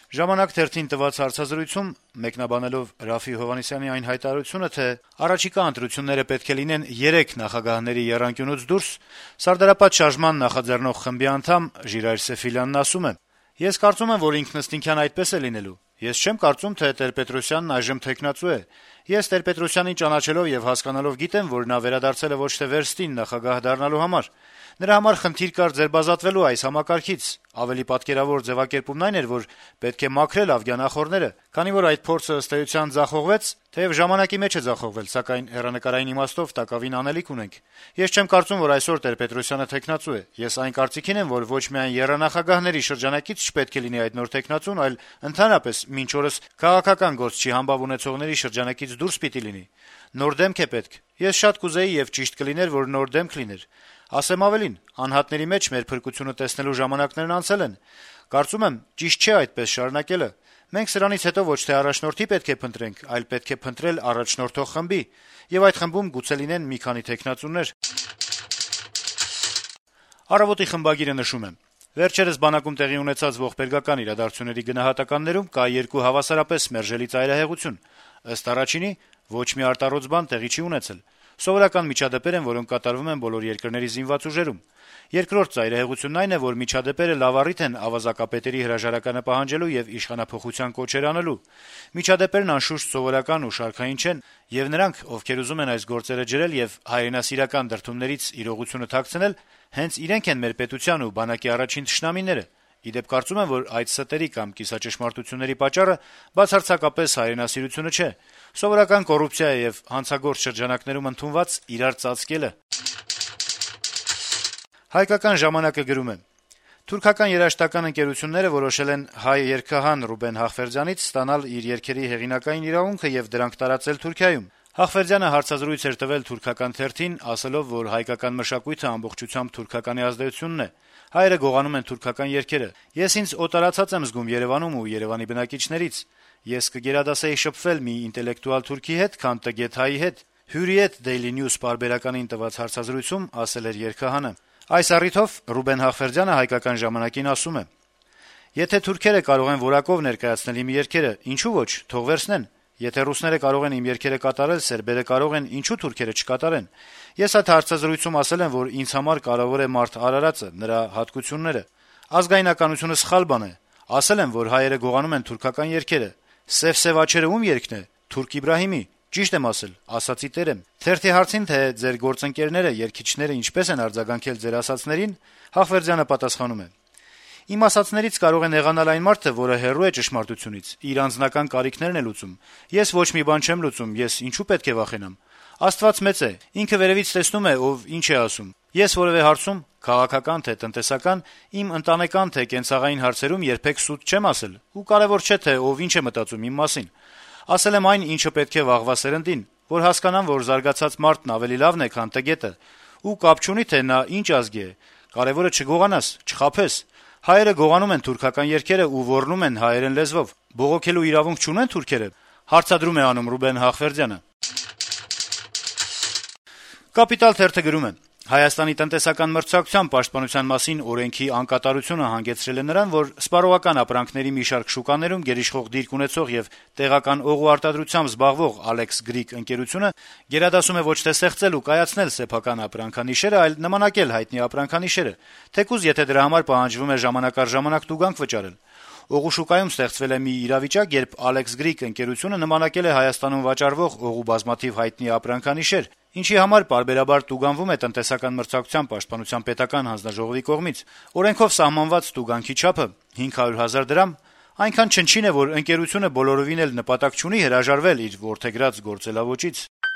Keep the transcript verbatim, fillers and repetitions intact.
«Ժամանակ» թերթին տված հարցազրույցում մեկնաբանելով Րաֆֆի Հովհաննիսյանի այն հայտարարությունը, թե առաջիկա ընտրությունները պետք է լինեն երեք նախագահների եռանկյունուց դուրս, Սարդարապատ շարժման նախաձեռնող խմբի անդամ Ժիրայր Սեֆիլյանն ասում է. «Ես կարծում եմ, որ ինքնըստինքյան այդպես է լինելու: Ես չեմ կարծում, թե Տեր-Պետրոսյանն այժմ թեկնածու է: Ես Տեր-Պետրոսյանին ճանաչելով եւ հասկանալով գիտեմ, որ նա վերադարձել է ոչ թե վերստին նախագահ դառնալու համար: Նրա համար խնդիր կար ձերբազատվելու այս համակարգից: Ավելի պատկերավոր ձեւակերպումն այն էր, որ պետք է մաքրել ավգյան-ախոռները: Քանի որ այդ փորձը ըստ էության ձախողվեց, թեեւ ժամանակի մեջ է ձախողվել, սակայն հեռանկարային իմաստով տակավին անելիք ունենք: Ես չեմ կարծում, որ այսօր Տեր-Պետրոսյանը թեկնածու է: Ես այն կարծիքին եմ, որ ոչ միայն եռանախագահների շրջանակից չպետք է լինի այդ նոր թեկնածուն, այլ ընդհանրապես մինչ օրս քաղաքական գործչի համբավ ունեցողների շրջանակից դուրս պիտի լինի: Նոր դեմք է պետք: Ես շատ կուզեի եւ ճիշտ կլիներ, որ նոր դեմք լիներ: Ասեմ ավելին, անհատների մեջ մեր փրկությունը տեսնելու ժամանակներն անցել են: Կարծում եմ, ճիշտ չէ այդպես շարունակելը: Մենք սրանից հետո ոչ թե առաջնորդի պետք է փնտրենք, այլ պետք է փնտրել առաջնորդող խմբի, եւ այդ խմբում գուցե լինեն մի քանի թեկնածուներ»: «Առավոտ»-ի խմբագիրը նշում է. - «Վերջերս բանակում տեղի ունեցած ողբերգական իրադարձությունների գնահատականներում կա երկու հավասարապես մերժելի ծայրահեղություն: Ըստ առաջինի, ոչ մի արտառոց բան տեղի չի ունեցել: Սովորական միջադեպեր են, որոնք կատարվում են բոլոր երկրների զինված ուժերում: Երկրորդ ծայրահեղությունն այն է, որ միջադեպերը լավ առիթ են ավազակապետերի հրաժարականը պահանջելու եւ իշխանափոխության կոչեր անելու: Միջադեպերն անշուշտ սովորական ու շարքային չեն, եւ նրանք, ովքեր ուզում են այս գործերը ջրել եւ հայրենասիրական դրդումներից իրողությունը թաքցնել, հենց իրենք են մեր պետության ու բանակի առաջին թշնամիները: Ի դեպ, կարծում եմ, որ այդ ստերի կամ կիսաճշմարտությունների պատճառը բացարձակապես հայրենասիրությունը չէ: Սովորական կոռուպցիա է եւ հանցագործ շրջանակներում ընդունված իրար ծածկելը»: «Հայկական ժամանակ»-ը գրում է. - «Թուրքական երաժշտական ընկերությունները որոշել են հայ երգահան Ռուբեն Հաղվերդյանից ստանալ իր երգերի հեղինակային իրավունքը եւ դրանք տարածել Թուրքիայում: Հաղվերդյանը հարցազրույց էր տվել թուրքական թերթին, ասելով, որ հայկական մշակույթը ամբողջությամբ թուրքականի ազդեցությունն է: Հայերը գողանում են թուրքական երգերը: Ես ինձ օտարացած եմ զգում Երեւանում ու Երեւանի բնակիչներից: Ես կգերադասեի շփվել մի ինտելեկտուալ թուրքի հետ, քան տգետ հայի հետ», «Hürriyet» Daily News պարբերականին տված հարցազրույցում ասել էր երգահանը: Այս առիթով Ռուբեն Հաղվերդյանը «Հայկական ժամանակ»-ին ասում է. - «Եթե թուրքերը կարող են որակով ներկայացնել իմ երգերը, ինչու ոչ, թող վերցնեն: Եթե ռուսները կարող են իմ երգերը կատարել, սերբերը կարող են, ինչու թուրքերը չկատարեն: Ես այդ հարցազրույցում ասել եմ, որ ինձ համար կարեւոր է մարդ արարածը, նրա հատկությունները: Ազգայնականությունը սխալ բան է: Ասել եմ, որ հայերը գողանում են թուրքական երգերը: «Սև-սև աչերը» ում երգն է: Թուրք Իբրահիմի: Ճիշտ եմ ասել, ասածի տեր եմ»: Թերթի հարցին, թե ձեր գործընկերները, երգիչները ինչպես են արձագանքել ձեր ասածներին, Հաղվերդյանը պատասխանում է. - «Իմ ասածներից կարող է նեղանալ այն մարդը, որը հեռու է ճշմարտությունից, իր անձնական կարիքներն է լուծում: Ես ոչ մի բան չեմ լուծում, ես ինչու պետք է վախենամ: Աստված մեծ է, ինքը վերեւից տեսնում է, ով ինչ է ասում: Ես որեւէ հարցում, քաղաքական թե տնտեսական, իմ ընտանեկան թե կենցաղային հարցերում երբեք սուտ չեմ ասել, ու կարեւոր չէ, թե ով ինչ է մտածում իմ մասին: Ասել եմ այն, ինչը պետք է վաղվա սերնդին, որ հասկանան, որ զարգացած մարդն ավելի լավն է, քան տգետը: Ու կապ չունի, թե նա ինչ ազգի է: Կարեւորը չգողանաս, չխաբես: Հայերը գողանում են թուրքական երգերը ու ոռնում են հայերեն լեզվով: Բողոքելու իրավունք չունե՞ն թուրքերը»: Հարցադրում է անում Ռուբեն Հաղվերդյանը: «Կապիտալ» թերթը գրում է. - «Հայաստանի տնտեսական մրցակցության պաշտպանության մասին օրենքի անկատարությունը հանգեցրել է նրան, որ սպառողական ապրանքների մի շարք շուկաներում գերիշխող դիրք ունեցող եւ տեղական օղու արտադրությամբ զբաղվող «Ալեքս Գրիկ» ընկերությունը գերադասում է ոչ թե ստեղծել ու կայացնել սեփական ապրանքանիշերը, այլ նմանակել հայտնի ապրանքանիշերը, թեկուզ եթե դրա համար պահանջվում է ժամանակ առ ժամանակ տուգանք վճարել: Օղու շուկայում ստեղծվել է մի իրավիճակ, երբ «Ալեքս Գրիկ» ընկերությունը նմանակել է Հայաստանում վաճառվող օղու բազմաթիվ հայտնի ապրանքանիշեր, ինչի համար պարբերաբար տուգանվում է տնտեսական մրցակցության պաշտպանության պետական հանձնաժողովի կողմից: Օրենքով սահմանված տուգանքի չափը հինգ հարյուր հազար դրամ այնքան չնչին է, որ ընկերությունը բոլորովին էլ նպատակ չունի հրաժարվել իր որդեգրած գործելաոճից»: